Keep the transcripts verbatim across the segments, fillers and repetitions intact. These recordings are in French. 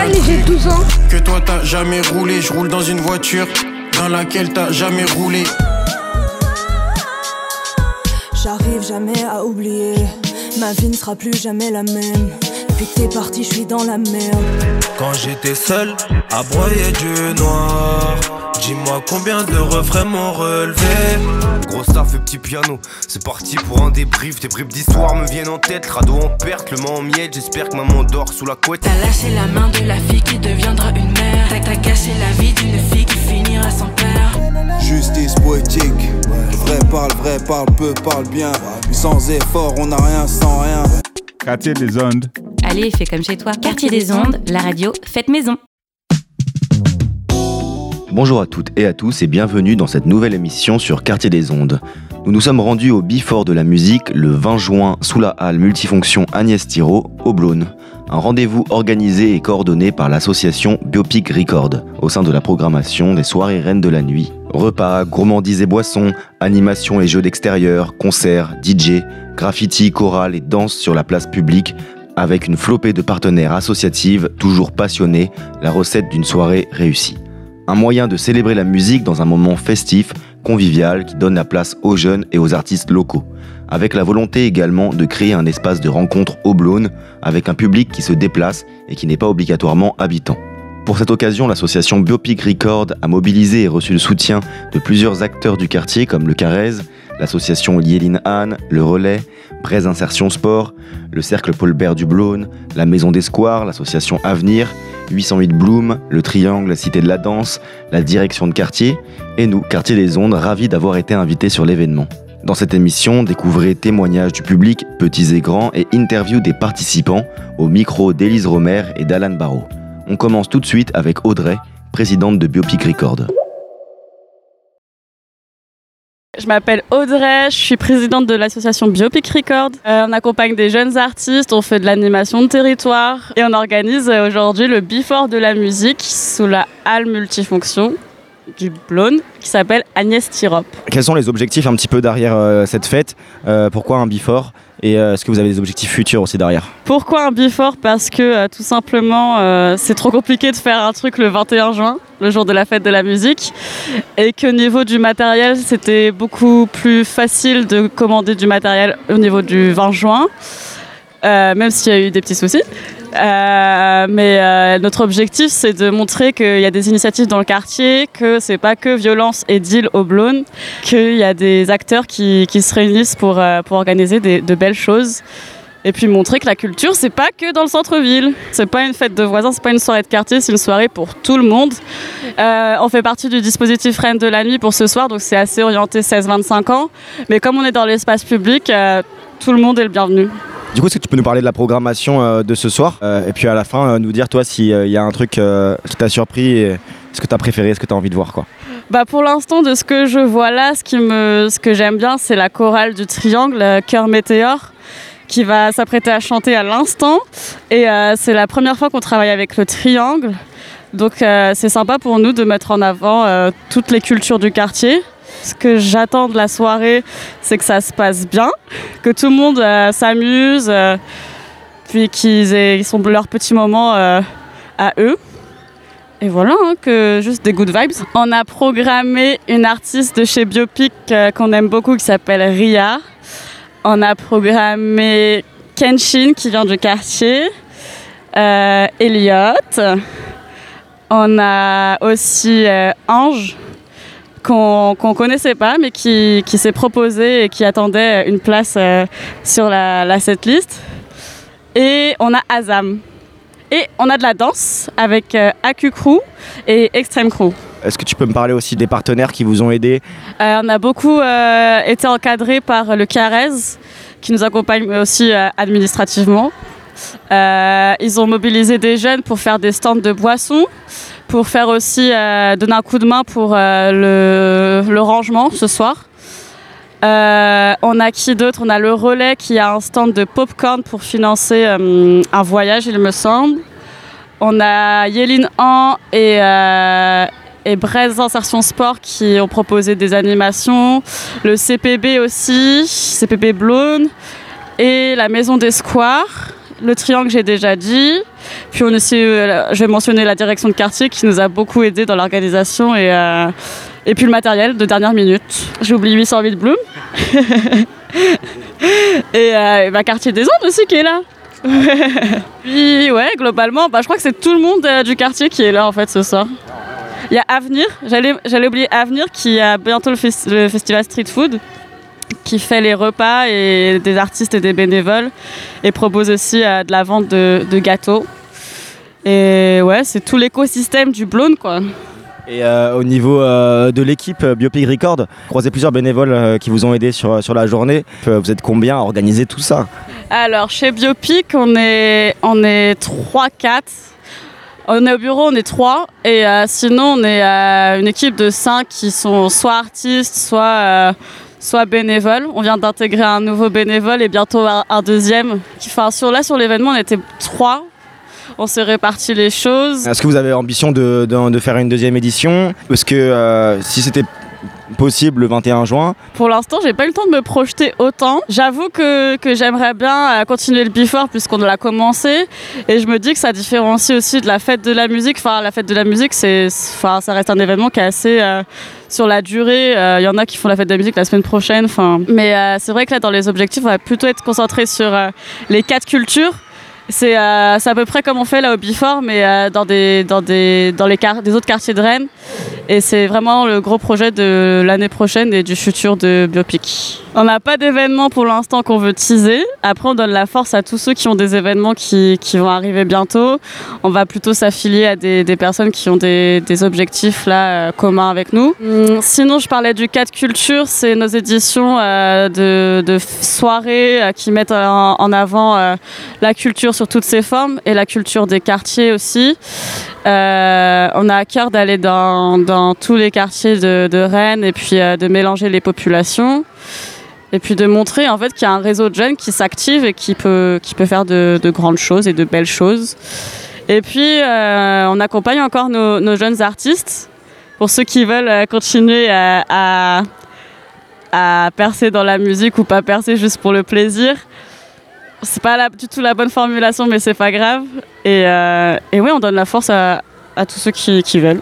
Smiley, j'ai douze ans. Que toi t'as jamais roulé, je roule dans une voiture dans laquelle t'as jamais roulé. J'arrive jamais à oublier, ma vie ne sera plus jamais la même. Depuis que t'es parti, je suis dans la merde. Quand j'étais seul, à broyer du noir, dis-moi combien de refrains m'ont relevé. Gros staff et petit piano, c'est parti pour un débrief. Tes bribes d'histoire me viennent en tête, radeau en perte, le mât en miel. J'espère que maman dort sous la couette. T'as lâché la main de la fille qui deviendra une mère. T'as, t'as gâché la vie d'une fille qui finira sans père. Justice poétique, vrai parle, vrai parle, peu parle bien. Sans effort, on n'a rien sans rien. Quartier des ondes. Allez, fais comme chez toi. Quartier des ondes, la radio, faites maison. Bonjour à toutes et à tous et bienvenue dans cette nouvelle émission sur Quartier des ondes. Nous nous sommes rendus au Before de la musique le vingt juin sous la halle multifonction Agnès Thiraud, au Blône. Un rendez-vous organisé et coordonné par l'association Biopic Record au sein de la programmation des soirées reines de la nuit. Repas, gourmandises et boissons, animations et jeux d'extérieur, concerts, D J, graffiti, chorale et danse sur la place publique avec une flopée de partenaires associatifs toujours passionnés, la recette d'une soirée réussie. Un moyen de célébrer la musique dans un moment festif, convivial, qui donne la place aux jeunes et aux artistes locaux. Avec la volonté également de créer un espace de rencontre au Blône, avec un public qui se déplace et qui n'est pas obligatoirement habitant. Pour cette occasion, l'association Biopic Record a mobilisé et reçu le soutien de plusieurs acteurs du quartier comme le Carrez, l'association Yéline Anne, le Relais, Braise Insertion Sport, le Cercle Paul Bert du Blône, la Maison des Squares, l'association Avenir, huit cent huit Bloom, le Triangle, la Cité de la Danse, la direction de quartier, et nous, Quartier des Ondes, ravis d'avoir été invités sur l'événement. Dans cette émission, découvrez témoignages du public, petits et grands, et interviews des participants au micro d'Élise Romer et d'Alan Barraud. On commence tout de suite avec Audrey, présidente de Biopic Record. Je m'appelle Audrey, je suis présidente de l'association Biopic Record. Euh, on accompagne des jeunes artistes, on fait de l'animation de territoire et on organise aujourd'hui le Before de la musique sous la halle multifonction du Blône qui s'appelle Agnès Thiraud. Quels sont les objectifs un petit peu derrière euh, cette fête ? euh, Pourquoi un Before ? Et euh, est-ce que vous avez des objectifs futurs aussi derrière ? Pourquoi un Before ? Parce que euh, tout simplement euh, c'est trop compliqué de faire un truc le vingt et un juin, le jour de la fête de la musique, et qu'au niveau du matériel c'était beaucoup plus facile de commander du matériel au niveau du vingt juin, euh, même s'il y a eu des petits soucis. Euh, mais euh, notre objectif c'est de montrer qu'il y a des initiatives dans le quartier, que c'est pas que violence et deal au Blône, qu'il y a des acteurs qui, qui se réunissent pour, euh, pour organiser des, de belles choses. Et puis montrer que la culture c'est pas que dans le centre-ville, c'est pas une fête de voisins, c'est pas une soirée de quartier, c'est une soirée pour tout le monde. Euh, on fait partie du dispositif Reine de la Nuit pour ce soir, donc c'est assez orienté seize vingt-cinq ans, mais comme on est dans l'espace public, euh, tout le monde est le bienvenu. Du coup, est-ce que tu peux nous parler de la programmation euh, de ce soir euh, et puis à la fin euh, nous dire toi s'il euh, y a un truc euh, qui t'a surpris, et ce que t'as préféré, ce que t'as envie de voir quoi. Bah pour l'instant, de ce que je vois là, ce, qui me, ce que j'aime bien, c'est la chorale du Triangle, euh, Cœur Météore, qui va s'apprêter à chanter à l'instant. Et euh, c'est la première fois qu'on travaille avec le Triangle. Donc euh, c'est sympa pour nous de mettre en avant euh, toutes les cultures du quartier. Ce que j'attends de la soirée, c'est que ça se passe bien, que tout le monde euh, s'amuse, euh, puis qu'ils aient ils sont leurs petits moments euh, à eux. Et voilà, hein, que juste des good vibes. On a programmé une artiste de chez Biopic euh, qu'on aime beaucoup qui s'appelle Ria. On a programmé Kenshin qui vient du quartier, euh, Elliot. On a aussi euh, Ange qu'on qu'on connaissait pas mais qui, qui s'est proposé et qui attendait une place euh, sur la, la setlist. Et on a Azam. Et on a de la danse avec euh, A Q Crew et Extreme Crew. Est-ce que tu peux me parler aussi des partenaires qui vous ont aidés ? euh, On a beaucoup euh, été encadrés par le Carrez qui nous accompagne aussi euh, administrativement. Euh, ils ont mobilisé des jeunes pour faire des stands de boissons, pour faire aussi euh, donner un coup de main pour euh, le, le rangement ce soir. Euh, on a qui d'autre ? On a le Relais qui a un stand de popcorn pour financer euh, un voyage, il me semble. On a Yéline An et, euh, et Braise Insertion Sport qui ont proposé des animations. Le C P B aussi, C P B Blône. Et la Maison des Squares Le triangle, j'ai déjà dit. Puis on aussi, euh, je vais mentionner la direction de quartier qui nous a beaucoup aidé dans l'organisation et, euh, et puis le matériel de dernière minute. J'ai oublié huit cent huit Bloom. et euh, bah, Quartier des Ondes aussi qui est là. Puis ouais, globalement, bah, je crois que c'est tout le monde euh, du quartier qui est là en fait ce soir. Il y a Avenir, j'allais, j'allais oublier Avenir qui a bientôt le, fes- le festival Street Food, qui fait les repas et des artistes et des bénévoles et propose aussi euh, de la vente de, de gâteaux. Et ouais, c'est tout l'écosystème du Blown quoi. Et euh, au niveau euh, de l'équipe euh, Biopic Record, croisez plusieurs bénévoles euh, qui vous ont aidé sur, sur la journée. Euh, vous êtes combien à organiser tout ça? Alors chez Biopic, on est, on est trois quatre. On est au bureau, on est trois. Et euh, sinon, on est euh, une équipe de cinq qui sont soit artistes, soit, euh, soit bénévoles. On vient d'intégrer un nouveau bénévole et bientôt un, un deuxième. Enfin, sur, là, sur l'événement, on était trois. On s'est réparti les choses. Est-ce que vous avez ambition de, de, de faire une deuxième édition? Parce que euh, si c'était possible le vingt et un juin. Pour l'instant, j'ai pas eu le temps de me projeter autant. J'avoue que, que j'aimerais bien continuer le Before puisqu'on l'a commencé. Et je me dis que ça différencie aussi de la fête de la musique. Enfin, la fête de la musique, c'est, enfin, ça reste un événement qui est assez euh, sur la durée. Il euh, y en a qui font la fête de la musique la semaine prochaine. Enfin, mais euh, c'est vrai que là, dans les objectifs, on va plutôt être concentré sur euh, les quatre cultures. C'est, euh, c'est à peu près comme on fait là au Before, mais euh, dans, des, dans, des, dans les car- des autres quartiers de Rennes. Et c'est vraiment le gros projet de l'année prochaine et du futur de Biopic. On n'a pas d'événement pour l'instant qu'on veut teaser. Après, on donne la force à tous ceux qui ont des événements qui, qui vont arriver bientôt. On va plutôt s'affilier à des, des personnes qui ont des, des objectifs là, euh, communs avec nous. Hum, sinon, je parlais du quatre cultures. C'est nos éditions euh, de, de soirées euh, qui mettent en, en avant euh, la culture sur toutes ses formes et la culture des quartiers aussi. Euh, on a à cœur d'aller dans, dans tous les quartiers de, de Rennes et puis euh, de mélanger les populations et puis de montrer en fait qu'il y a un réseau de jeunes qui s'active et qui peut, qui peut faire de, de grandes choses et de belles choses. Et puis euh, on accompagne encore nos, nos jeunes artistes pour ceux qui veulent continuer à, à, à percer dans la musique ou pas percer juste pour le plaisir. C'est pas la, du tout la bonne formulation, mais c'est pas grave. Et, euh, et oui, on donne la force à, à tous ceux qui, qui veulent.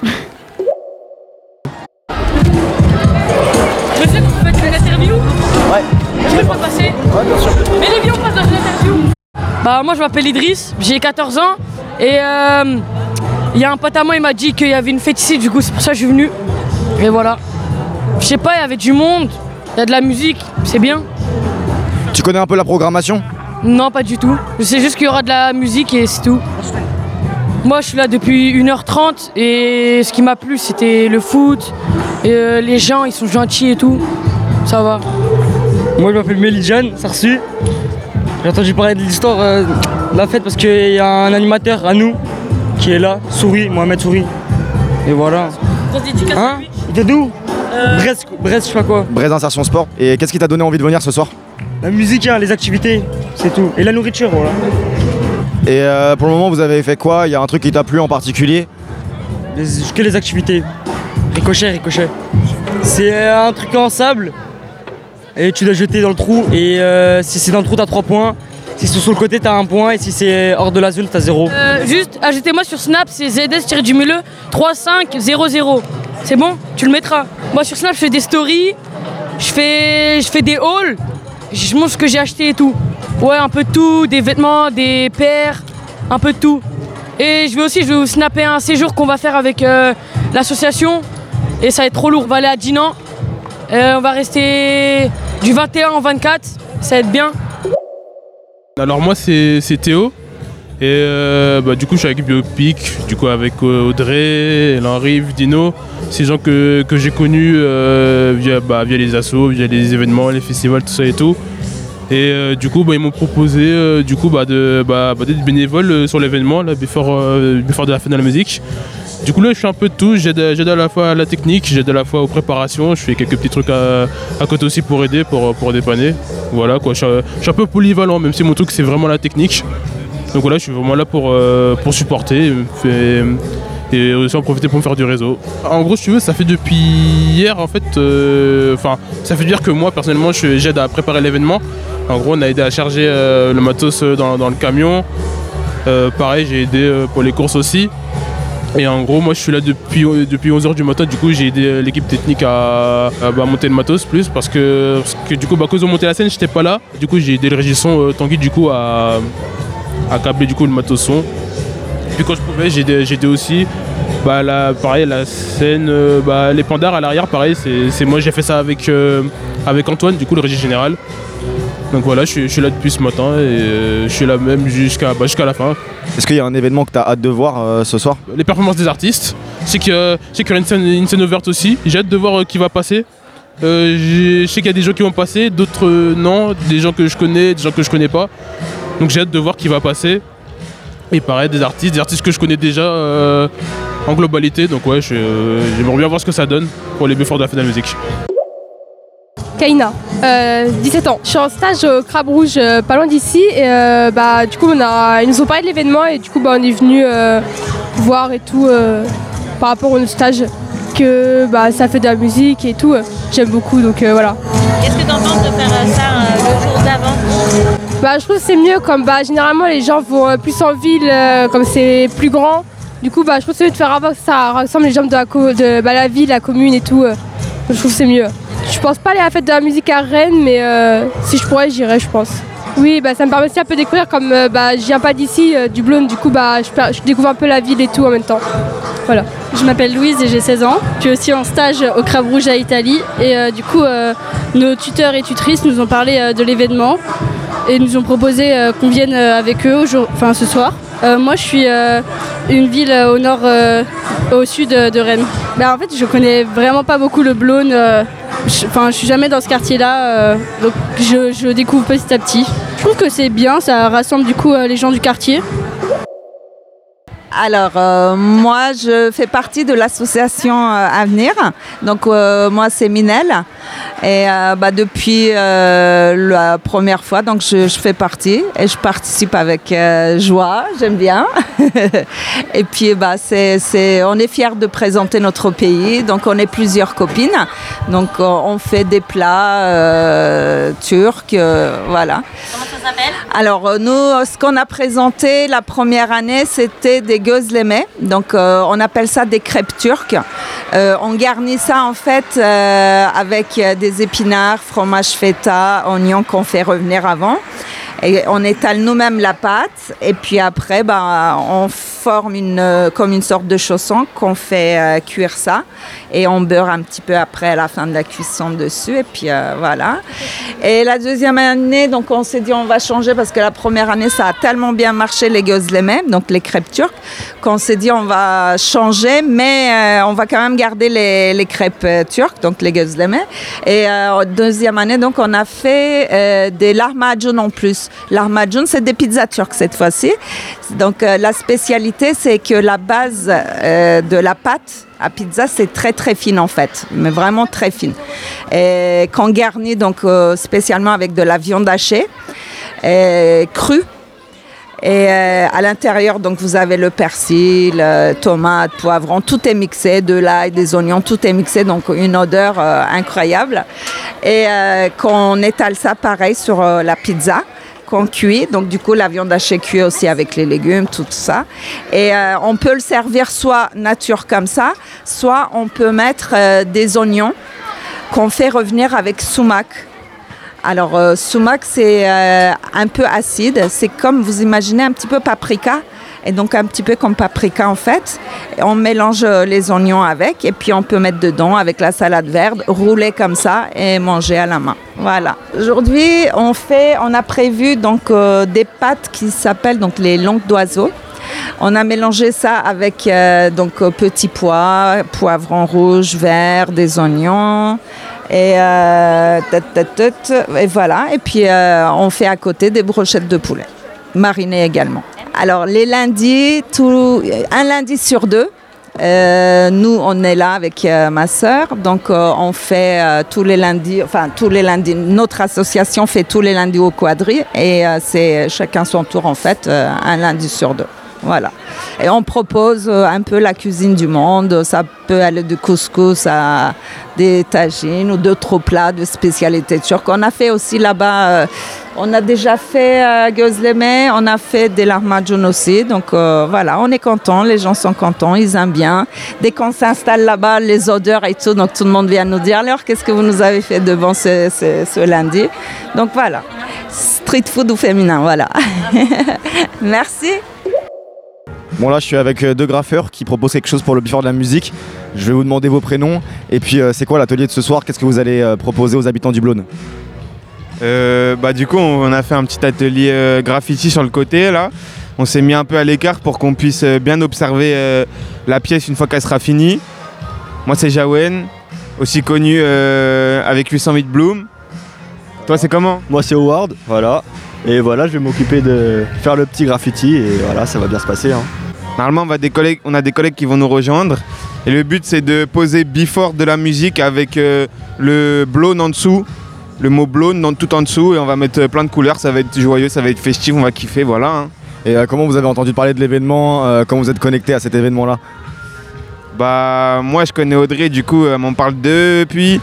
Monsieur, vous faites une interview? Ouais. Je peux pas passer? Ouais, bien sûr. Mais les vieux, on passe dans une interview. Bah, moi, je m'appelle Idriss, j'ai quatorze ans. Et il euh, y a un pote à moi, il m'a dit qu'il y avait une fête ici, du coup, c'est pour ça que je suis venu. Et voilà. Je sais pas, il y avait du monde, il y a de la musique, c'est bien. Tu connais un peu la programmation? Non, pas du tout. Je sais juste qu'il y aura de la musique et c'est tout. Moi, je suis là depuis une heure trente et ce qui m'a plu, c'était le foot. Et euh, les gens, ils sont gentils et tout. Ça va. Moi, je m'appelle Melidjan, Sarsu. J'ai entendu parler de l'histoire euh, de la fête parce qu'il y a un animateur à nous qui est là, Souris, Mohamed Souris. Et voilà. Hein? Il était d'où? euh... Brest, Brest, je sais pas quoi. Brest Insertion Sport. Et qu'est-ce qui t'a donné envie de venir ce soir? La musique, hein, les activités, c'est tout. Et la nourriture, voilà. Et euh, pour le moment, vous avez fait quoi? Il y a un truc qui t'a plu en particulier? les, Que les activités. Ricochet, ricochet. C'est un truc en sable. Et tu dois jeter dans le trou. Et euh, si c'est dans le trou, t'as trois points. Si c'est sur le côté, t'as un point. Et si c'est hors de la zone, t'as zéro. Euh, juste, ajoutez-moi sur Snap, c'est Z S-du-milieu trois cinq zéro zéro. C'est bon? Tu le mettras. Moi, sur Snap, je fais des stories. Je fais, je fais des hauls. Je montre ce que j'ai acheté et tout. Ouais, un peu de tout, des vêtements, des paires, un peu de tout. Et je vais aussi, je vais vous snapper un séjour qu'on va faire avec euh, l'association. Et ça va être trop lourd. On va aller à Dinan. Euh, on va rester du vingt et un au vingt-quatre. Ça va être bien. Alors moi, c'est, c'est Théo. Et euh, bah, du coup, je suis avec Biopic, du coup avec euh, Audrey, Henri, Dino. C'est des gens que, que j'ai connus euh, via, bah, via les assos, via les événements, les festivals, tout ça et tout. Et euh, du coup, bah, ils m'ont proposé euh, du coup, bah, de, bah, bah, d'être bénévole euh, sur l'événement, là, Before, euh, Before de la fête de la musique. Du coup, là, je fais un peu de tout. J'aide, j'aide à la fois à la technique, j'aide à la fois aux préparations. Je fais quelques petits trucs à, à côté aussi pour aider, pour, pour dépanner. Voilà, quoi. Je suis, je suis un peu polyvalent, même si mon truc, c'est vraiment la technique. Donc voilà, je suis vraiment là pour, euh, pour supporter et, et aussi en profiter pour me faire du réseau. En gros, si tu veux, ça fait depuis hier en fait, enfin, euh, ça fait dire que moi personnellement, je, j'aide à préparer l'événement. En gros, on a aidé à charger euh, le matos dans, dans le camion. Euh, pareil, j'ai aidé euh, pour les courses aussi. Et en gros, moi je suis là depuis, depuis onze heures du matin. Du coup, j'ai aidé l'équipe technique à, à bah, monter le matos plus parce que, parce que du coup, bah, à cause de monter la scène, j'étais pas là. Du coup, j'ai aidé le régisseur euh, Tanguy du coup à, à câbler du coup le matos son. Puis quand je pouvais, j'ai aidé, j'ai aidé aussi. Bah, la, pareil, la scène, euh, bah, les pandards à l'arrière, pareil, c'est, c'est moi j'ai fait ça avec, euh, avec Antoine, du coup le régisseur général. Donc voilà, je suis, je suis là depuis ce matin et euh, je suis là même jusqu'à, bah, jusqu'à la fin. Est-ce qu'il y a un événement que tu as hâte de voir euh, ce soir? Les performances des artistes. Je sais qu'il y, a, je sais qu'il y aura une scène, une scène ouverte aussi. J'ai hâte de voir euh, qui va passer. Euh, je sais qu'il y a des gens qui vont passer, d'autres euh, non, des gens que je connais, des gens que je connais pas. Donc j'ai hâte de voir qui va passer. Et pareil, des artistes, des artistes que je connais déjà euh, en globalité. Donc ouais, je, euh, j'aimerais bien voir ce que ça donne pour les Before de la Fête de la musique. Kaina, euh, dix-sept ans. Je suis en stage au Crabe Rouge, euh, pas loin d'ici. Et euh, bah, du coup, on a, ils nous ont parlé de l'événement et du coup, bah, on est venu euh, voir et tout euh, par rapport au stage que bah, ça fait de la musique et tout. Euh, j'aime beaucoup, donc euh, voilà. Qu'est-ce que tu en penses de faire ça euh, le jour d'avant? Bah, je trouve que c'est mieux, comme bah, généralement les gens vont euh, plus en ville, euh, comme c'est plus grand. Du coup, bah, je trouve que c'est mieux de faire avant que ça rassemble les gens de la, co- de, bah, la ville, la commune et tout. Euh, je trouve que c'est mieux. Je pense pas aller à la fête de la musique à Rennes, mais euh, si je pourrais, j'irais, je pense. Oui, bah, ça me permet aussi un peu de découvrir, comme euh, bah, je viens pas d'ici, euh, du Blône, du coup, bah, je, je découvre un peu la ville et tout en même temps. Voilà. Je m'appelle Louise et j'ai seize ans. Je suis aussi en stage au Crabe Rouge à Italie. Et euh, du coup, euh, nos tuteurs et tutrices nous ont parlé euh, de l'événement et nous ont proposé euh, qu'on vienne euh, avec eux jour, enfin, ce soir. Euh, moi, je suis euh, une ville euh, au nord, euh, au sud euh, de Rennes. Bah, en fait, je connais vraiment pas beaucoup le Blône. Euh, Enfin, je suis jamais dans ce quartier-là, euh, donc je, je découvre petit à petit. Je trouve que c'est bien, ça rassemble du coup euh, les gens du quartier. Alors, euh, moi, je fais partie de l'association euh, Avenir. Donc, euh, moi, c'est Minel. Et euh, bah, depuis euh, la première fois, donc je, je fais partie et je participe avec euh, joie. J'aime bien. Et puis, bah, c'est, c'est, on est fiers de présenter notre pays. Donc, on est plusieurs copines. Donc, on fait des plats euh, turcs. Euh, voilà. Comment ça s'appelle? Alors, nous, ce qu'on a présenté la première année, c'était des gözleme. Donc, euh, on appelle ça des crêpes turques. Euh, on garnit ça, en fait, euh, avec des épinards, fromage feta, oignons qu'on fait revenir avant. Et on étale nous-mêmes la pâte. Et puis après, bah, on forme une, euh, comme une sorte de chausson qu'on fait euh, cuire ça. Et on beurre un petit peu après à la fin de la cuisson dessus. Et puis euh, voilà. Et la deuxième année, donc on s'est dit on va changer parce que la première année, ça a tellement bien marché les gözleme, donc les crêpes turques, qu'on s'est dit on va changer, mais euh, on va quand même garder les, les crêpes euh, turques, donc les gözleme. Et euh, deuxième année, donc on a fait euh, des lahmacun en plus. Lahmacun, c'est des pizzas turques cette fois-ci. Donc euh, la spécialité, c'est que la base euh, de la pâte à pizza, c'est très très fine en fait, mais vraiment très fine. Et qu'on garnit donc euh, spécialement avec de la viande hachée et crue. Et euh, à l'intérieur, donc vous avez le persil, euh, tomate, poivron, tout est mixé, de l'ail, des oignons, tout est mixé, donc une odeur euh, incroyable. Et euh, qu'on étale ça pareil sur euh, la pizza. Qu'on cuit, donc du coup la viande hachée cuit aussi avec les légumes, tout ça. Et euh, on peut le servir soit nature comme ça, soit on peut mettre euh, des oignons qu'on fait revenir avec sumac. Alors euh, sumac, c'est euh, un peu acide, c'est comme vous imaginez un petit peu paprika. Et donc un petit peu comme paprika en fait. Et on mélange les oignons avec et puis on peut mettre dedans avec la salade verte, rouler comme ça et manger à la main. Voilà. Aujourd'hui, on fait, on a prévu donc euh, des pâtes qui s'appellent donc les langues d'oiseau. On a mélangé ça avec euh, donc euh, petits pois, poivrons rouges, verts, des oignons. Et, euh, tut, tut, tut, et voilà. Et puis euh, on fait à côté des brochettes de poulet, marinées également. Alors les lundis, tout, un lundi sur deux, euh, nous on est là avec euh, ma sœur, donc euh, on fait euh, tous les lundis, enfin tous les lundis, notre association fait tous les lundis au Quadri et euh, c'est chacun son tour en fait, euh, un lundi sur deux. Voilà. Et on propose euh, un peu la cuisine du monde, ça peut aller du couscous à des tagines ou d'autres plats de spécialité turque. On a fait aussi là-bas euh, On a déjà fait euh, Gözleme, on a fait des lahmacun aussi. Donc euh, voilà, on est content, les gens sont contents, ils aiment bien. Dès qu'on s'installe là-bas, les odeurs et tout, donc tout le monde vient nous dire alors qu'est-ce que vous nous avez fait de bon ce, ce, ce lundi. Donc voilà, street food ou féminin, voilà. Merci. Bon là je suis avec deux graffeurs qui proposent quelque chose pour le Before de la musique. Je vais vous demander vos prénoms et puis euh, c'est quoi l'atelier de ce soir? Qu'est-ce que vous allez euh, proposer aux habitants du Blône? Euh, bah du coup on a fait un petit atelier euh, graffiti sur le côté là. On s'est mis un peu à l'écart pour qu'on puisse euh, bien observer euh, la pièce une fois qu'elle sera finie. Moi c'est Jawen, aussi connu euh, avec huit cent huit Bloom. Toi c'est comment? Moi c'est Howard, voilà. Et voilà, je vais m'occuper de faire le petit graffiti et voilà, ça va bien se passer. Hein. Normalement on, va des collègues, on a des collègues qui vont nous rejoindre. Et le but c'est de poser Before de la musique avec euh, le Blown en dessous. Le mot Blown dans, tout en dessous et on va mettre plein de couleurs, ça va être joyeux, ça va être festif, on va kiffer, voilà. Hein. Et euh, comment vous avez entendu parler de l'événement, euh, comment vous êtes connecté à cet événement-là? Bah moi je connais Audrey, du coup elle m'en parle depuis.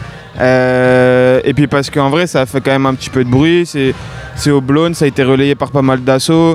Euh, et puis parce qu'en vrai ça fait quand même un petit peu de bruit, c'est, c'est au Blown, ça a été relayé par pas mal d'assauts.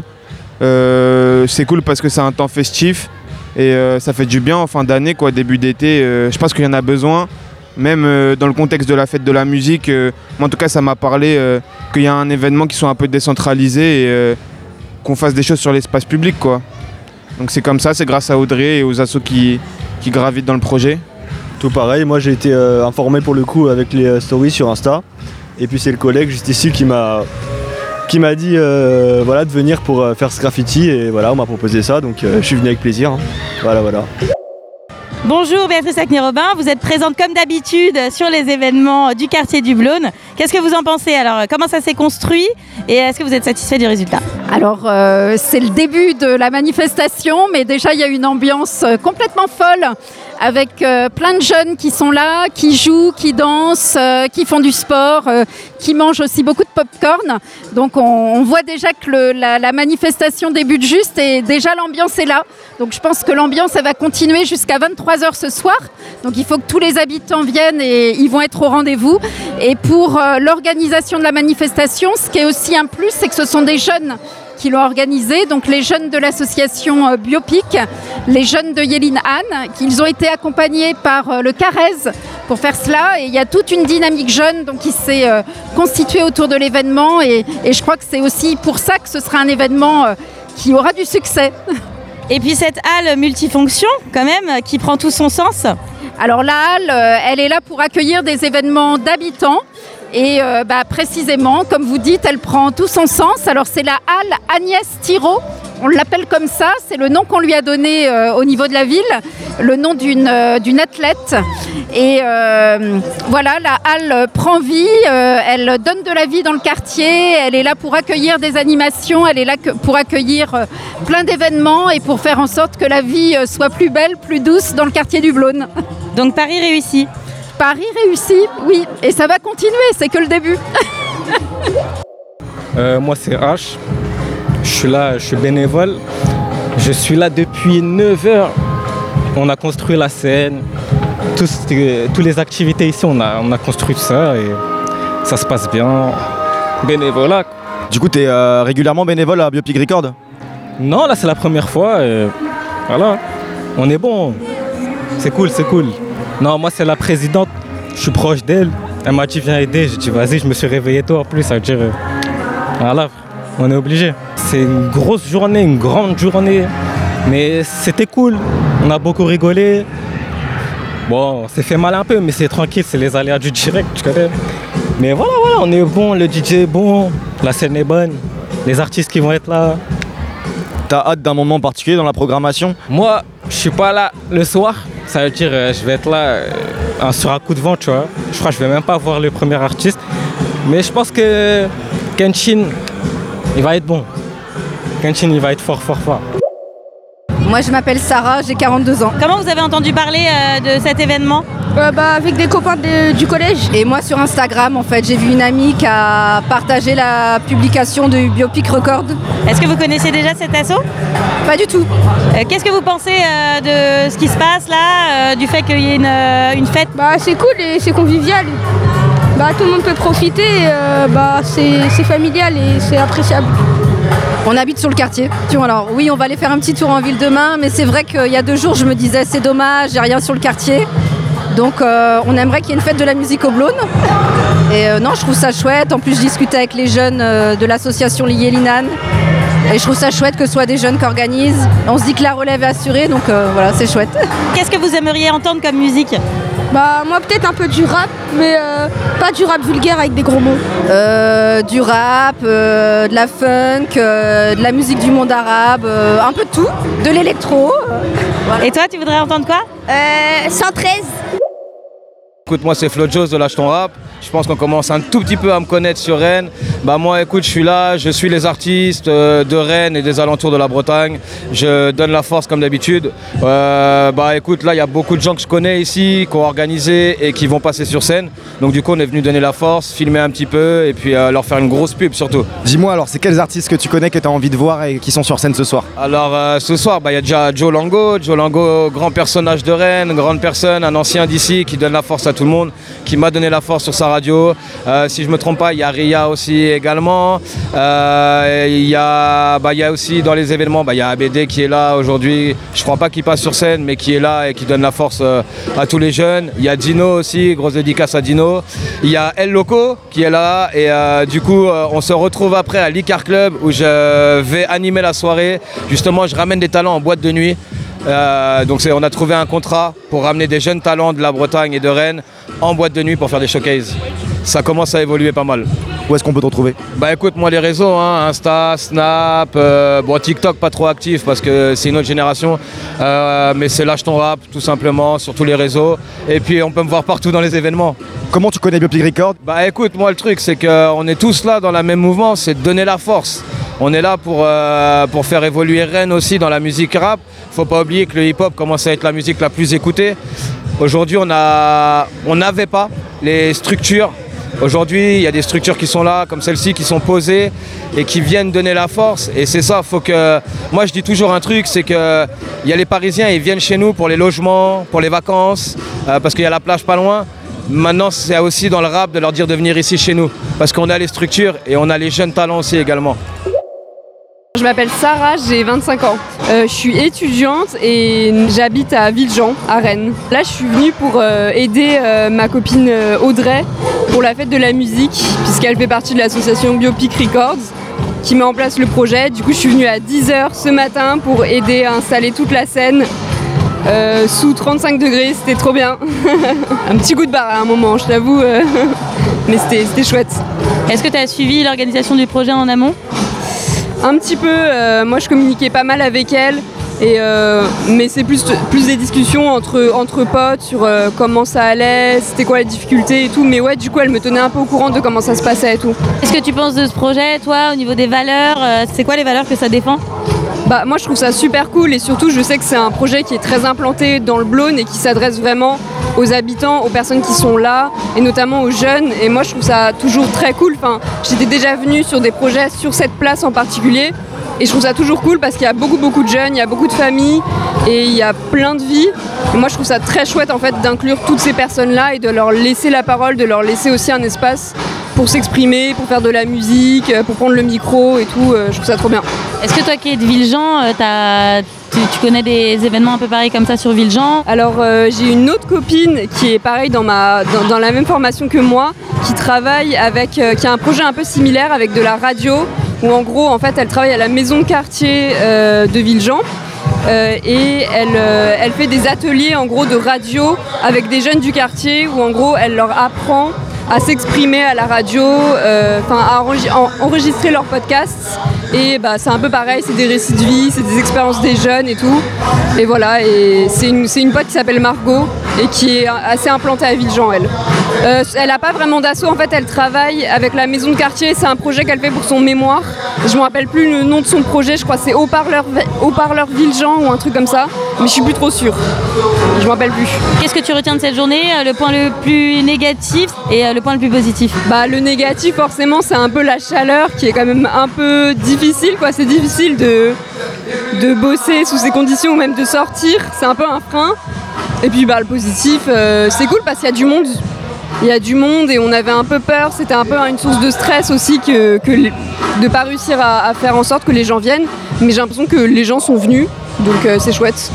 Euh, c'est cool parce que c'est un temps festif et euh, ça fait du bien en fin d'année, quoi, début d'été, euh, je pense qu'il y en a besoin. Même euh, dans le contexte de la fête de la musique, euh, moi en tout cas ça m'a parlé euh, qu'il y a un événement qui soit un peu décentralisé et euh, qu'on fasse des choses sur l'espace public, quoi. Donc c'est comme ça, c'est grâce à Audrey et aux assos qui, qui gravitent dans le projet. Tout pareil, moi j'ai été euh, informé pour le coup avec les euh, stories sur Insta. Et puis c'est le collègue juste ici qui m'a, qui m'a dit euh, voilà, de venir pour euh, faire ce graffiti et voilà, on m'a proposé ça, donc euh, je suis venu avec plaisir. Hein. Voilà, voilà. Bonjour Béatrice Acné-Robin, vous êtes présente comme d'habitude sur les événements du quartier du Blône. Qu'est-ce que vous en pensez? Alors comment ça s'est construit et est-ce que vous êtes satisfait du résultat? Alors euh, c'est le début de la manifestation, mais déjà il y a une ambiance complètement folle avec euh, plein de jeunes qui sont là, qui jouent, qui dansent, euh, qui font du sport, euh, qui mangent aussi beaucoup de pop-corn. Donc on, on voit déjà que le, la, la manifestation débute juste et déjà l'ambiance est là. Donc je pense que l'ambiance elle va continuer jusqu'à vingt-trois heures ce soir. Donc il faut que tous les habitants viennent et ils vont être au rendez-vous. Et pour euh, l'organisation de la manifestation, ce qui est aussi un plus, c'est que ce sont des jeunes qui l'ont organisé, donc les jeunes de l'association euh, Biopic, les jeunes de Yéline Anne, qu'ils ont été accompagnés par euh, le Carrez pour faire cela. Et il y a toute une dynamique jeune donc, qui s'est euh, constituée autour de l'événement. Et, et je crois que c'est aussi pour ça que ce sera un événement euh, qui aura du succès. Et puis cette halle multifonction, quand même, qui prend tout son sens. Alors la halle, euh, elle est là pour accueillir des événements d'habitants. Et euh, bah, précisément, comme vous dites, elle prend tout son sens. Alors c'est la halle Agnès Thiraud, on l'appelle comme ça, c'est le nom qu'on lui a donné euh, au niveau de la ville, le nom d'une, euh, d'une athlète. Et euh, voilà, la halle prend vie, euh, elle donne de la vie dans le quartier, elle est là pour accueillir des animations, elle est là que pour accueillir euh, plein d'événements et pour faire en sorte que la vie euh, soit plus belle, plus douce dans le quartier du Blône. Donc Paris réussi. Paris réussi, oui, et ça va continuer, c'est que le début. euh, moi c'est H, je suis là, je suis bénévole, je suis là depuis neuf heures. On a construit la scène, toutes tous les activités ici, on a, on a construit ça et ça se passe bien. Bénévolat. Du coup, tu es euh, régulièrement bénévole à Biopic Record? Non, là c'est la première fois, et voilà, on est bon, c'est cool, c'est cool. Non, moi c'est la présidente, je suis proche d'elle, elle m'a dit viens aider, j'ai dit vas-y, je me suis réveillé tôt en plus, ça veut dire, euh, voilà, on est obligé. C'est une grosse journée, une grande journée, mais c'était cool, on a beaucoup rigolé. Bon, on s'est fait mal un peu, mais c'est tranquille, c'est les aléas du direct, tu connais. Mais voilà, voilà, on est bon, le D J est bon, la scène est bonne, les artistes qui vont être là. T'as hâte d'un moment particulier dans la programmation? Moi, je suis pas là le soir. Ça veut dire euh, je vais être là euh, sur un coup de vent, tu vois. Je crois que je vais même pas voir le premier artiste. Mais je pense que Kenshin, il va être bon. Kenshin, il va être fort, fort, fort. Moi, je m'appelle Sarah, j'ai quarante-deux ans. Comment vous avez entendu parler euh, de cet événement? euh, bah, Avec des copains de, du collège. Et moi, sur Instagram, en fait, j'ai vu une amie qui a partagé la publication de Biopic Record. Est-ce que vous connaissez déjà cet asso? Pas du tout. Euh, qu'est-ce que vous pensez euh, de ce qui se passe là, euh, du fait qu'il y ait une, euh, une fête? Bah, c'est cool et c'est convivial. bah, tout le monde peut profiter, et, euh, bah, c'est c'est familial et c'est appréciable. On habite sur le quartier. Alors oui, on va aller faire un petit tour en ville demain, mais c'est vrai qu'il y a deux jours, je me disais c'est dommage, j'ai rien sur le quartier. Donc euh, on aimerait qu'il y ait une fête de la musique au Blône. Et euh, non, je trouve ça chouette. En plus, je discutais avec les jeunes euh, de l'association Lié Linan. Et je trouve ça chouette que ce soit des jeunes qui organisent. On se dit que la relève est assurée, donc euh, voilà, c'est chouette. Qu'est-ce que vous aimeriez entendre comme musique? Bah moi peut-être un peu du rap, mais euh, pas du rap vulgaire avec des gros mots. Euh, du rap, euh, de la funk, euh, de la musique du monde arabe, euh, un peu de tout, de l'électro. Euh, voilà. Et toi, tu voudrais entendre quoi? euh, cent treize. Écoute, moi c'est Flo Jones de Lâche ton rap. Je pense qu'on commence un tout petit peu à me connaître sur Rennes. Bah moi écoute, je suis là, je suis les artistes euh, de Rennes et des alentours de la Bretagne. Je donne la force comme d'habitude. Euh, bah écoute, là il y a beaucoup de gens que je connais ici, qui ont organisé et qui vont passer sur scène. Donc du coup on est venu donner la force, filmer un petit peu et puis euh, leur faire une grosse pub surtout. Dis-moi alors, c'est quels artistes que tu connais que tu as envie de voir et qui sont sur scène ce soir? Alors euh, ce soir, bah, il y a déjà Joe Lango. Joe Lango, grand personnage de Rennes, grande personne, un ancien d'ici qui donne la force à tout le monde, qui m'a donné la force sur sa radio. Euh, si je me trompe pas, il y a Ria aussi également. Euh, il y a, bah, il y a aussi dans les événements, bah, il y a A B D qui est là aujourd'hui. Je crois pas qu'il passe sur scène, mais qui est là et qui donne la force euh, à tous les jeunes. Il y a Dino aussi, grosse dédicace à Dino. Il y a El Loco qui est là et euh, du coup euh, on se retrouve après à l'Icar Club où je vais animer la soirée. Justement, je ramène des talents en boîte de nuit. Euh, donc c'est, on a trouvé un contrat pour ramener des jeunes talents de la Bretagne et de Rennes en boîte de nuit pour faire des showcases. Ça commence à évoluer pas mal. Où est-ce qu'on peut te retrouver? Bah écoute, moi les réseaux, hein, Insta, Snap, euh, bon TikTok pas trop actif parce que c'est une autre génération, euh, mais c'est Lâche ton rap tout simplement sur tous les réseaux. Et puis on peut me voir partout dans les événements. Comment tu connais Biopic Record? Bah écoute, moi le truc c'est qu'on est tous là dans le même mouvement, c'est de donner la force. On est là pour, euh, pour faire évoluer Rennes aussi dans la musique rap. Faut pas oublier que le hip-hop commence à être la musique la plus écoutée. Aujourd'hui, on a, on n'avait pas les structures. Aujourd'hui, il y a des structures qui sont là, comme celle-ci, qui sont posées et qui viennent donner la force. Et c'est ça, faut que... Moi, je dis toujours un truc, c'est que il y a les Parisiens, ils viennent chez nous pour les logements, pour les vacances, euh, parce qu'il y a la plage pas loin. Maintenant, c'est aussi dans le rap de leur dire de venir ici chez nous, parce qu'on a les structures et on a les jeunes talents aussi également. Je m'appelle Sarah, j'ai vingt-cinq ans. Euh, je suis étudiante et j'habite à Villejean, à Rennes. Là, je suis venue pour euh, aider euh, ma copine euh, Audrey pour la fête de la musique, puisqu'elle fait partie de l'association Biopic Records qui met en place le projet. Du coup, je suis venue à dix heures ce matin pour aider à installer toute la scène euh, sous trente-cinq degrés. C'était trop bien. Un petit coup de barre à un moment, je t'avoue, euh, mais c'était, c'était chouette. Est-ce que tu as suivi l'organisation du projet en amont ? Un petit peu, euh, moi je communiquais pas mal avec elle, et, euh, mais c'est plus, plus des discussions entre, entre potes sur euh, comment ça allait, c'était quoi les difficultés et tout, mais ouais, du coup elle me tenait un peu au courant de comment ça se passait et tout. Qu'est-ce que tu penses de ce projet, toi, au niveau des valeurs euh, c'est quoi les valeurs que ça défend ? Bah, moi je trouve ça super cool, et surtout je sais que c'est un projet qui est très implanté dans le Blône et qui s'adresse vraiment aux habitants, aux personnes qui sont là, et notamment aux jeunes, et moi je trouve ça toujours très cool. Enfin, j'étais déjà venue sur des projets sur cette place en particulier, et je trouve ça toujours cool parce qu'il y a beaucoup beaucoup de jeunes, il y a beaucoup de familles, et il y a plein de vies, et moi je trouve ça très chouette en fait d'inclure toutes ces personnes-là et de leur laisser la parole, de leur laisser aussi un espace pour s'exprimer, pour faire de la musique, pour prendre le micro et tout, je trouve ça trop bien. Est-ce que toi qui es de Villejean, t'as... Tu, tu connais des événements un peu pareils comme ça sur Villejean ? Alors euh, j'ai une autre copine qui est pareil dans, ma, dans, dans la même formation que moi, qui travaille avec, euh, qui a un projet un peu similaire avec de la radio, où en gros en fait elle travaille à la maison de quartier euh, de Villejean. Euh, et elle, euh, elle fait des ateliers en gros de radio avec des jeunes du quartier, où en gros elle leur apprend à s'exprimer à la radio, euh, à enregistrer, enregistrer leurs podcasts. Et bah, c'est un peu pareil, c'est des récits de vie, c'est des expériences des jeunes et tout. Et voilà, et c'est une, c'est une pote qui s'appelle Margot et qui est assez implantée à Villejean, elle. Euh, elle n'a pas vraiment d'asso, en fait, elle travaille avec la maison de quartier. C'est un projet qu'elle fait pour son mémoire. Je ne me rappelle plus le nom de son projet, je crois que c'est Haut-Parleur, Haut-Parleur Villejean ou un truc comme ça. Mais je suis plus trop sûre. Je me rappelle plus. Qu'est-ce que tu retiens de cette journée ? Le point le plus négatif et le point le plus positif ? Bah, le négatif, forcément, c'est un peu la chaleur qui est quand même un peu difficile, quoi. C'est difficile de, de bosser sous ces conditions ou même de sortir. C'est un peu un frein. Et puis bah, le positif, euh, c'est cool parce qu'il y a du monde. il y a du monde et on avait un peu peur. C'était un peu une source de stress aussi que, que de ne pas réussir à, à faire en sorte que les gens viennent. Mais j'ai l'impression que les gens sont venus, donc euh, c'est chouette.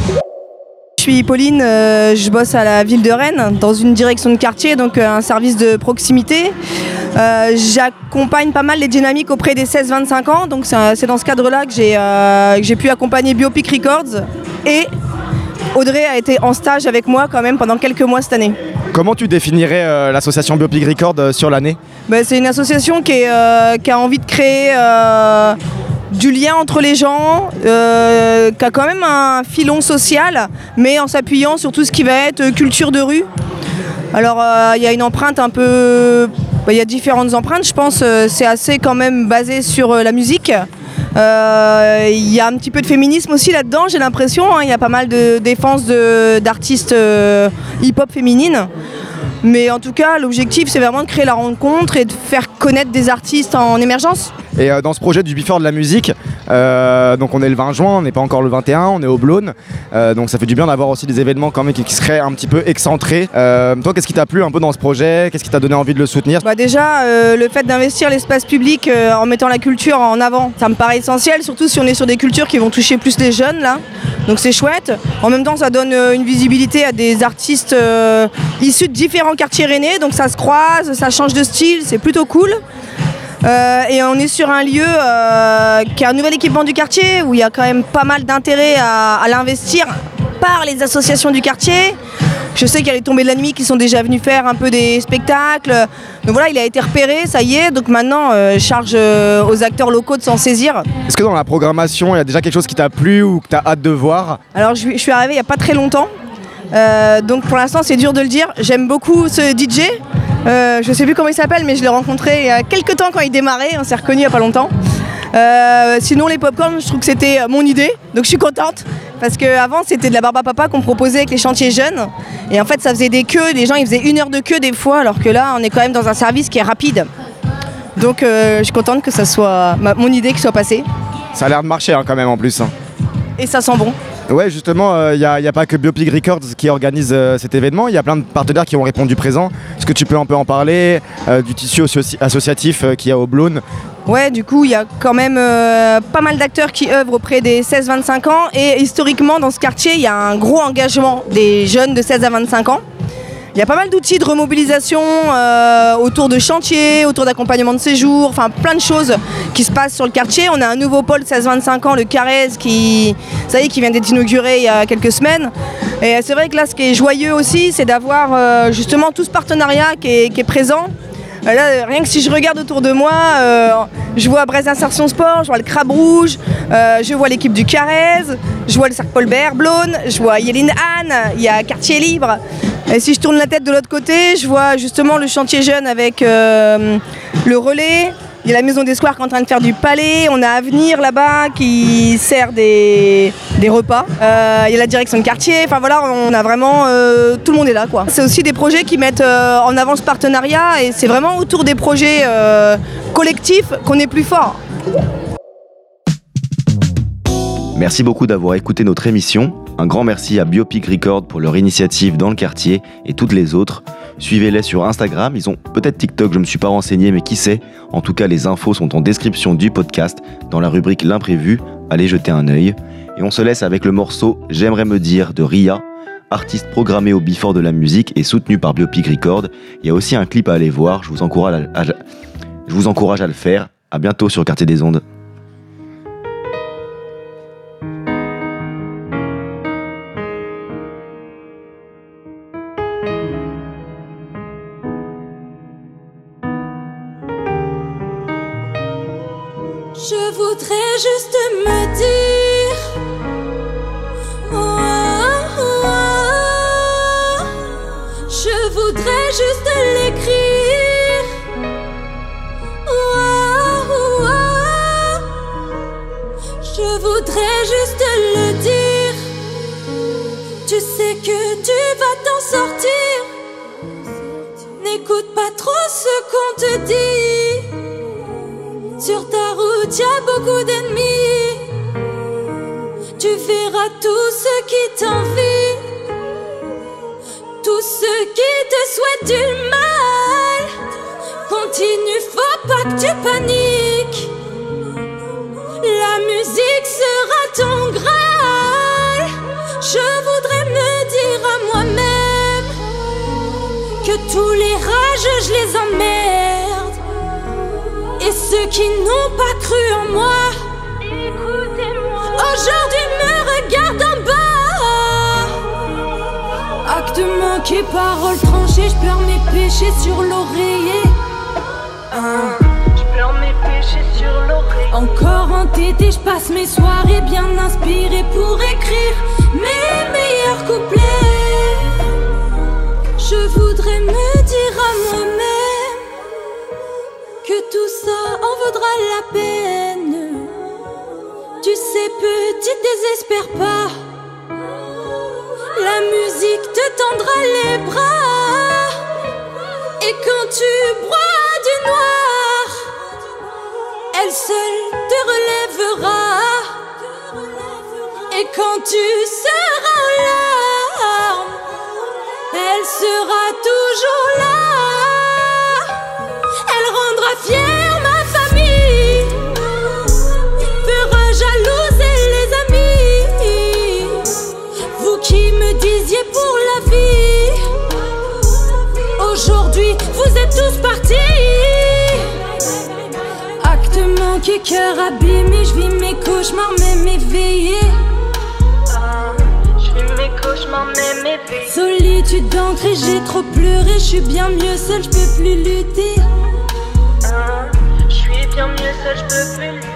Je suis Pauline, euh, je bosse à la ville de Rennes dans une direction de quartier, donc euh, un service de proximité. Euh, j'accompagne pas mal les dynamiques auprès des seize vingt-cinq ans, donc c'est, c'est dans ce cadre-là que j'ai, euh, que j'ai pu accompagner Biopic Records et Audrey a été en stage avec moi quand même pendant quelques mois cette année. Comment tu définirais euh, l'association Biopic Records euh, sur l'année ? Ben, c'est une association qui, est, euh, qui a envie de créer euh, du lien entre les gens, euh, qui a quand même un filon social, mais en s'appuyant sur tout ce qui va être culture de rue. Alors il euh, y a une empreinte un peu... Il y a différentes empreintes, je pense, euh, c'est assez quand même basé sur euh, la musique. Il euh, y a un petit peu de féminisme aussi là-dedans, j'ai l'impression. Il hein, y a pas mal de défense de, d'artistes euh, hip-hop féminines. Mais en tout cas, l'objectif, c'est vraiment de créer la rencontre et de faire connaître des artistes en émergence. Et euh, dans ce projet du Before de la musique, euh, donc on est le vingt juin, on n'est pas encore le vingt et un, on est au Blône. Euh, donc ça fait du bien d'avoir aussi des événements quand même qui, qui seraient un petit peu excentrés. Euh, toi, qu'est-ce qui t'a plu un peu dans ce projet ? Qu'est-ce qui t'a donné envie de le soutenir ? Bah déjà, euh, le fait d'investir l'espace public euh, en mettant la culture en avant, ça me paraît essentiel, surtout si on est sur des cultures qui vont toucher plus les jeunes là. Donc c'est chouette. En même temps, ça donne euh, une visibilité à des artistes euh, issus de différents quartiers rennais, donc ça se croise, ça change de style, c'est plutôt cool. Euh, et on est sur un lieu euh, qui a un nouvel équipement du quartier où il y a quand même pas mal d'intérêt à, à l'investir par les associations du quartier. Je sais qu'il y a les Tombées de la Nuit qui sont déjà venus faire un peu des spectacles. Donc voilà, il a été repéré, ça y est. Donc maintenant, euh, charge euh, aux acteurs locaux de s'en saisir. Est-ce que dans la programmation, il y a déjà quelque chose qui t'a plu ou que tu as hâte de voir ? Alors je, je suis arrivée il n'y a pas très longtemps. Euh, donc pour l'instant, c'est dur de le dire. J'aime beaucoup ce D J. Euh, je sais plus comment il s'appelle, mais je l'ai rencontré il y a quelques temps quand il démarrait, on s'est reconnus il y a pas longtemps. Euh, sinon les popcorn, je trouve que c'était mon idée, donc je suis contente parce qu'avant c'était de la barbe à papa qu'on proposait avec les chantiers jeunes et en fait ça faisait des queues, les gens ils faisaient une heure de queue des fois alors que là on est quand même dans un service qui est rapide. Donc euh, je suis contente que ça soit ma, mon idée qui soit passée. Ça a l'air de marcher hein, quand même en plus. Hein. Et ça sent bon. Ouais, justement, il euh, n'y a, a pas que Biopic Records qui organise euh, cet événement, il y a plein de partenaires qui ont répondu présent. Est-ce que tu peux un peu en parler euh, du tissu associ- associatif euh, qu'il y a au Blône ? Ouais, du coup, il y a quand même euh, pas mal d'acteurs qui œuvrent auprès des seize vingt-cinq ans et historiquement, dans ce quartier, il y a un gros engagement des jeunes de seize à vingt-cinq ans. Il y a pas mal d'outils de remobilisation euh, autour de chantiers, autour d'accompagnement de séjour, enfin plein de choses qui se passent sur le quartier. On a un nouveau pôle seize vingt-cinq ans, le Carrez, qui, ça y est, qui vient d'être inauguré il y a quelques semaines. Et c'est vrai que là, ce qui est joyeux aussi, c'est d'avoir euh, justement tout ce partenariat qui est, qui est présent. Euh, là, rien que si je regarde autour de moi, euh, je vois Brest Insertion Sport, je vois le Crabe Rouge, euh, je vois l'équipe du Carrez, je vois le Cercle Paul Bert, Blône, je vois Yéline Anne, il y a Quartier Libre. Et si je tourne la tête de l'autre côté, je vois justement le chantier jeune avec euh, le relais. Il y a la maison des Squares qui est en train de faire du palais. On a Avenir là-bas qui sert des, des repas. Euh, il y a la direction de quartier. Enfin voilà, on a vraiment... Euh, tout le monde est là quoi. C'est aussi des projets qui mettent euh, en avant ce partenariat et c'est vraiment autour des projets euh, collectifs qu'on est plus fort. Merci beaucoup d'avoir écouté notre émission. Un grand merci à Biopic Records pour leur initiative dans le quartier et toutes les autres. Suivez-les sur Instagram, ils ont peut-être TikTok, je ne me suis pas renseigné, mais qui sait. En tout cas, les infos sont en description du podcast, dans la rubrique L'imprévu. Allez jeter un œil. Et on se laisse avec le morceau J'aimerais me dire de Ria, artiste programmé au Before de la musique et soutenu par Biopic Records. Il y a aussi un clip à aller voir, je vous encourage à, à, je vous encourage à le faire. À bientôt sur Quartier des Ondes. Je voudrais juste me dire oh, oh, oh. Je voudrais juste l'écrire oh, oh, oh. Je voudrais juste le dire. Tu sais que tu vas t'en sortir. N'écoute pas trop ce qu'on te dit. Sur ta route, y a beaucoup d'ennemis. Tu verras tous ceux qui t'envient, tous ceux qui te souhaitent du mal. continue, faut pas que tu paniques. La musique sera ton Graal. Je voudrais me dire à moi-même que tous les rageux, je les emmerde. Et ceux qui n'ont pas cru en moi, aujourd'hui me regardent en bas. Acte manqué, paroles tranchées, je pleure mes péchés sur l'oreiller. Hein. Je pleure mes péchés sur l'oreiller. Encore entêté, je passe mes soirées bien inspirées pour écrire mes meilleurs couplets. Je voudrais me dire à moi-même que tout ça en vaudra la peine. Tu sais, petite, désespère pas. La musique te tendra les bras. Et quand tu bois du noir, elle seule te relèvera. Et quand tu seras en larmes, elle sera toujours là. Elle rendra fière ma famille, fera jalouser les amis. Vous qui me disiez pour la vie, aujourd'hui vous êtes tous partis. Acte manqué, cœur abîmé, je vis mes cauchemars même éveillé. Je vis mes cauchemars même éveillé. Solitude ancrée, j'ai trop pleuré, je suis bien mieux seule, je peux plus lutter. Je suis bien mieux seule, je peux plus lutter.